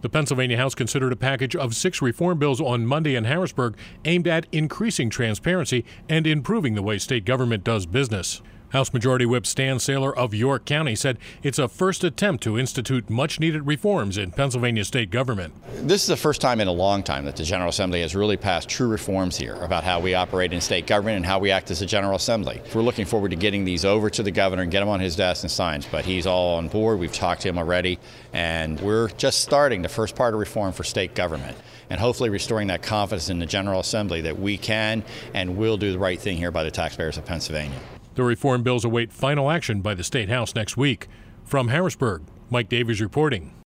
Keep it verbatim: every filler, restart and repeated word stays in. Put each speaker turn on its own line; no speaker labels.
The Pennsylvania House considered a package of six reform bills on Monday in Harrisburg aimed at increasing transparency and improving the way state government does business. House Majority Whip Stan Saylor of York County said it's a first attempt to institute much-needed reforms in Pennsylvania state government.
This is the first time in a long time that the General Assembly has really passed true reforms here about how we operate in state government and how we act as a General Assembly. We're looking forward to getting these over to the governor and get them on his desk and signs, but he's all on board. We've talked to him already, and we're just starting the first part of reform for state government and hopefully restoring that confidence in the General Assembly that we can and will do the right thing here by the taxpayers of Pennsylvania.
The reform bills await final action by the State House next week. From Harrisburg, Mike Davies reporting.